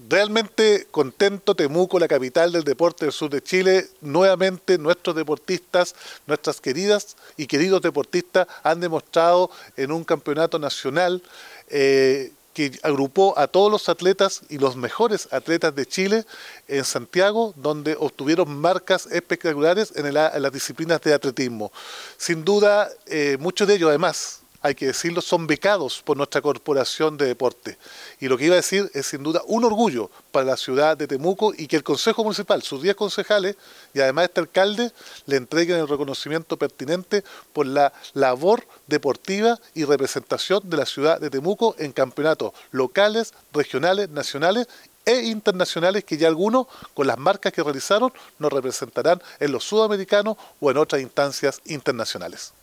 Realmente contento, Temuco, la capital del deporte del sur de Chile. Nuevamente nuestros deportistas, nuestras queridas y queridos deportistas han demostrado en un campeonato nacional que agrupó a todos los atletas y los mejores atletas de Chile en Santiago, donde obtuvieron marcas espectaculares en las disciplinas de atletismo. Sin duda, muchos de ellos además, hay que decirlo, son becados por nuestra corporación de deporte. Y lo que iba a decir es sin duda un orgullo para la ciudad de Temuco y que el Consejo Municipal, sus 10 concejales y además este alcalde le entreguen el reconocimiento pertinente por la labor deportiva y representación de la ciudad de Temuco en campeonatos locales, regionales, nacionales e internacionales que ya algunos, con las marcas que realizaron, nos representarán en los sudamericanos o en otras instancias internacionales.